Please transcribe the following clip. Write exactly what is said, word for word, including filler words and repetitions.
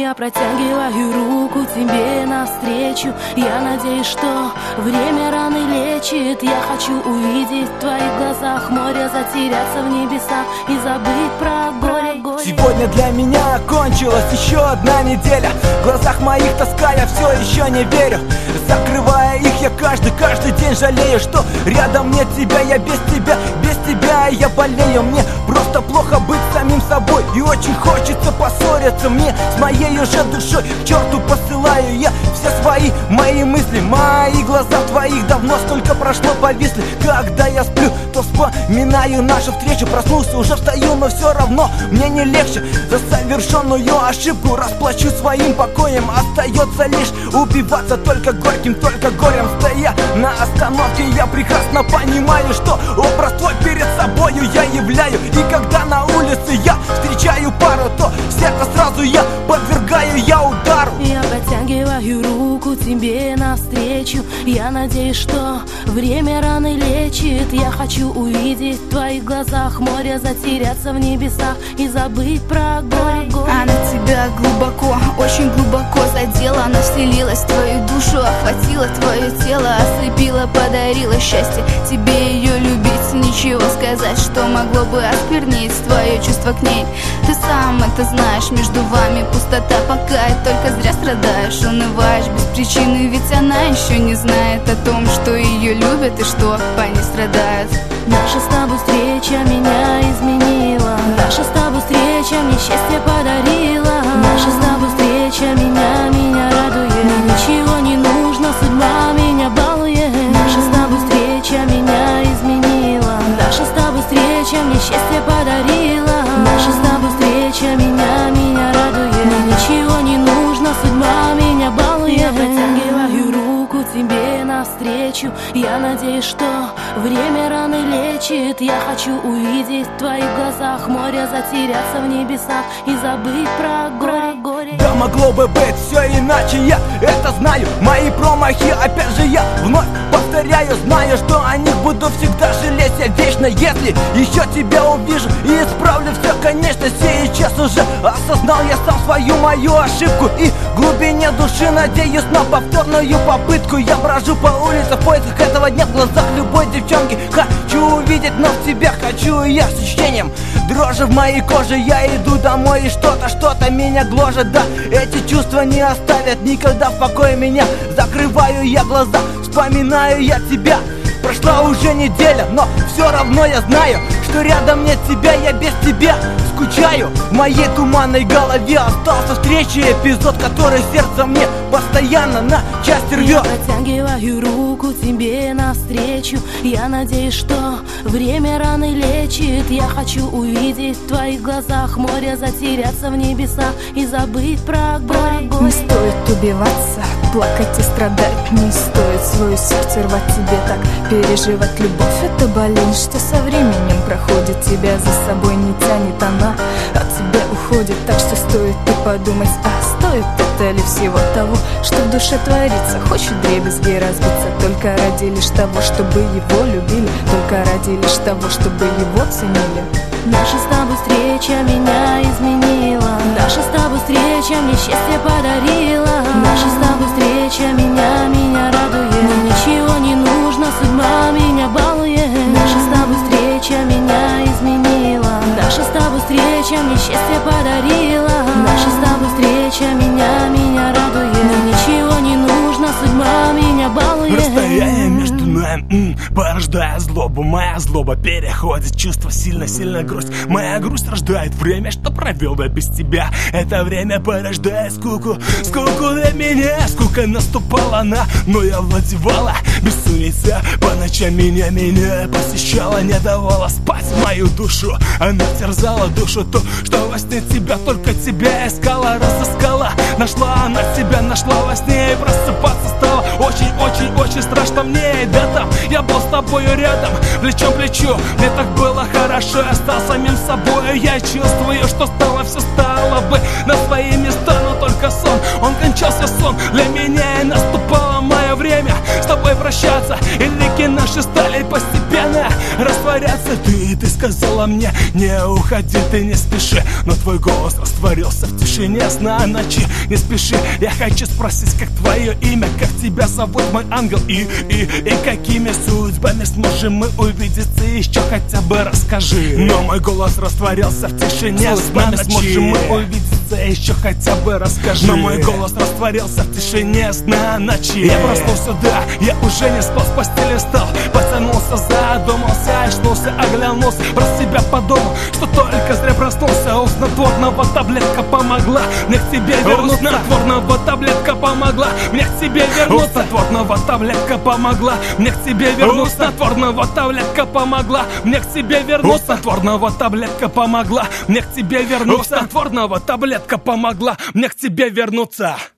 Я протягиваю руку тебе навстречу. Я надеюсь, что время раны лечит. Я хочу увидеть в твоих глазах море, затеряться в небесах и забыть про горе, горе. Сегодня для меня окончилась еще одна неделя. В глазах моих тоска, я все еще не верю. Закрывая их, я каждый, каждый день жалею, что рядом нет тебя, я без тебя, без тебя я болею. Мне просто плохо быть самим собой, и очень хочется поссориться мне с моей уже душой. К черту посылаю я все свои мои мысли. Мои глаза в твоих давно столько прошло, повисли. Когда я сплю, то вспоминаю нашу встречу. Проснулся, уже встаю, но все равно мне не легче. За совершенную ошибку расплачу своим покоем. Остается лишь убиваться только горьким, только горем. Стоя на остановке, я прекрасно понимаю, что образ твой перед собою я являю. И когда на улице я встречаю пару, то сердце сразу я подвергаю я удару. Я протягиваю руку тебе навстречу. Я надеюсь, что время раны лечит. Я хочу увидеть в твоих глазах море, затеряться в небесах и забыть про горе, горе. Она тебя глубоко, очень глубоко задела. Она вселилась в твою душу, охватила твое тело, ослепила, подарила счастье. Тебе ее любить, ничего сказать, что могло бы осквернить твое чувство к ней. Ты сам это знаешь, между вами пустота, пока и только зря страдаешь, унываешь без причины. Ведь она еще не знает о том, что ее любят и что по ней страдают. Наша с тобой встреча меня изменила. Наша с тобой встреча мне счастье подарила. Наша с тобой встреча меня, меня радует. Мне ничего не нужно, судьба меня балует. Наша с тобой встреча меня изменила. Наша с тобой встреча мне счастье подарила. Наша с тобой встреча меня, меня радует. Мне ничего не нужно, судьба меня балует. Я протягиваю руку тебе навстречу. Я надеюсь, что время раны лечит. Я хочу увидеть в твоих глазах море, затеряться в небесах и забыть про горе, горе. Да могло бы быть все иначе, я это знаю. Мои промахи, опять же я вновь повторяю. Знаю, что о них буду всегда жалеть я вечно. Если еще тебя увижу и исправлю все, конечно. Сейчас уже осознал я сам свою мою ошибку. И в глубине души надеюсь на повторную попытку. Я брожу по улице в поисках этого дня в глазах любой девчонки. Хочу увидеть, но в тебя хочу и я с ощущением дрожи в моей коже. Я иду домой и что-то, что-то меня гложет. Да, эти чувства не оставят никогда в покое меня. Закрываю я глаза, вспоминаю я тебя. Прошла уже неделя, но все равно я знаю, что рядом нет тебя, я без тебя скучаю. В моей туманной голове остался встречи эпизод, который сердце мне постоянно на части рвет. Я протягиваю руку тебе навстречу. Я надеюсь, что время раны лечит. Я хочу увидеть в твоих глазах море, затеряться в небесах и забыть про горе, горе. Не стоит убиваться, плакать и страдать. Не стоит свое сердце рвать, тебе так переживать. Любовь — это болезнь, что со временем проходит. Тебя за собой не тянет, она от тебя уходит. Так что стоит ты подумать, а стоит это ли всего того, что в душе творится. Хочет вдребезги разбиться только ради лишь того, чтобы его любили, только ради лишь того, чтобы его ценили. Наша с тобой встреча меня изменила. Наша с тобой встреча мне счастье подарила. Наша с тобой встреча меня, меня радует. Мне ничего не нужно, судьба меня балует. Наша с тобой встреча меня изменила. Наша с тобой встреча мне счастье подарила. Наша с тобой встреча меня, меня радует. Мне ничего не нужно, судьба меня балует. Расстояние между нами м, порождает злобу. Моя злоба переходит в чувство, сильно-сильно грусть. Моя грусть рождает время, что провел бы без тебя. Это время порождает скуку, скуку для меня. Скука наступала на, но я владевала бессонница. По ночам меня, меня посещала, не давала спать мою душу. Она терзала душу ту, что во сне тебя, только тебя искала, разыскала. Нашла она себя, нашла во сне и просыпаться стала. Очень-очень-очень страшно мне, и да там я был с тобою рядом, плечом к плечу. Мне так было хорошо, я стал самим собой. Я чувствую, что стало, все стало бы на свои места, но только сон, он кончался сон для меня, и наступало мое время с тобой прощаться. И реки наши стали постепенно растворяться. Ты, ты сказала мне, не уходи, ты не спеши. Но твой голос растворился в тишине сна ночи. Не спеши, я хочу спросить, как твое имя, как тебя зовут, мой ангел. И, и, и какими судьбами сможем мы увидеться, еще хотя бы расскажи. Но мой голос растворился в тишине сна ночи. Сможем мы увидеться, еще хотя бы расскажи. Но мой голос растворился в тишине сна ночи. Я проснулся, да, я уже не спал, с постели встал, потянулся, задумался, очнулся, оглянулся, про себя подумал, что только зря проснулся. У снотворного таблетка помогла мне к тебе вернуться. У снотворного таблетка помогла мне к тебе вернуться. У снотворного таблетка помогла мне к тебе вернуться. У снотворного таблетка помогла мне к тебе вернуться. У снотворного таблетка помогла мне к тебе вернуться. У снотворного таблетка помогла мне к тебе вернуться.